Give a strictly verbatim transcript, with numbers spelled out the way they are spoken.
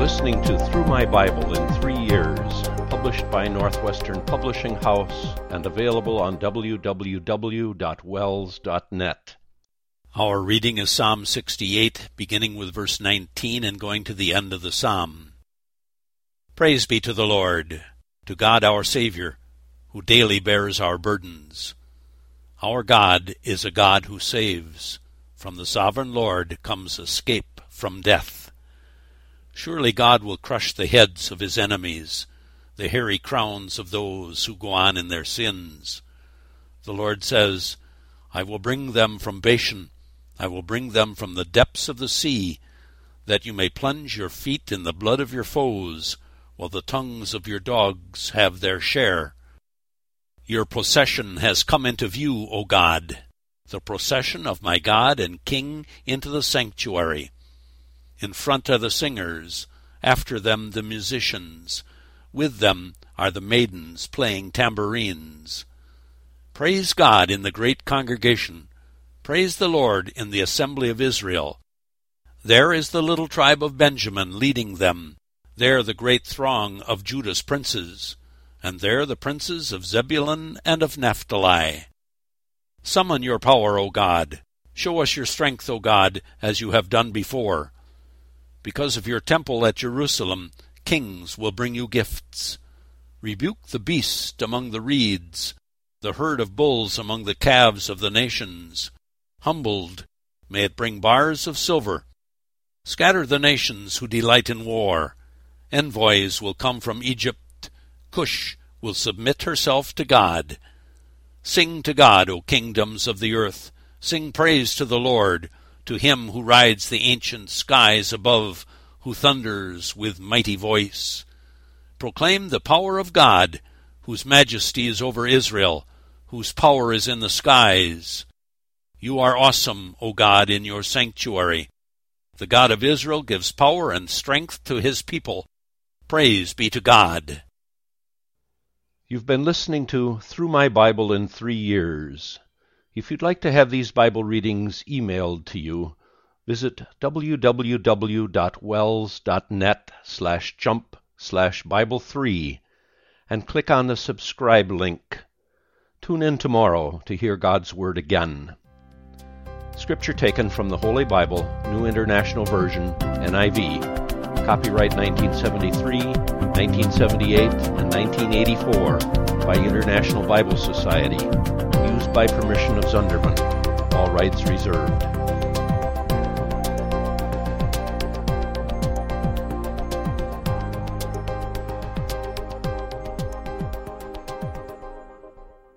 listening to Through My Bible in Three Years, published by Northwestern Publishing House and available on w w w dot wells dot net. Our reading is Psalm sixty-eight, beginning with verse nineteen and going to the end of the psalm. Praise be to the Lord, to God our Savior, who daily bears our burdens. Our God is a God who saves. From the sovereign Lord comes escape from death. Surely God will crush the heads of his enemies, the hairy crowns of those who go on in their sins. The Lord says, I will bring them from Bashan, I will bring them from the depths of the sea, that you may plunge your feet in the blood of your foes, while the tongues of your dogs have their share. Your procession has come into view, O God, the procession of my God and King into the sanctuary. In front are the singers, after them the musicians. With them are the maidens playing tambourines. Praise God in the great congregation. Praise the Lord in the assembly of Israel. There is the little tribe of Benjamin leading them. There the great throng of Judah's princes. And there the princes of Zebulun and of Naphtali. Summon your power, O God. Show us your strength, O God, as you have done before. Because of your temple at Jerusalem, kings will bring you gifts. Rebuke the beast among the reeds, the herd of bulls among the calves of the nations. Humbled, may it bring bars of silver. Scatter the nations who delight in war. Envoys will come from Egypt. Cush will submit herself to God. Sing to God, O kingdoms of the earth. Sing praise to the Lord, to him who rides the ancient skies above, who thunders with mighty voice. Proclaim the power of God, whose majesty is over Israel, whose power is in the skies. You are awesome, O God, in your sanctuary. The God of Israel gives power and strength to his people. Praise be to God. You've been listening to Through My Bible in Three Years. If you'd like to have these Bible readings emailed to you, visit w w w dot wells dot net slash jump slash Bible three and click on the subscribe link. Tune in tomorrow to hear God's Word again. Scripture taken from the Holy Bible, New International Version, N I V. Copyright nineteen seventy-three, nineteen seventy-eight, and nineteen eighty-four by International Bible Society. Used by permission of Zunderman. All rights reserved.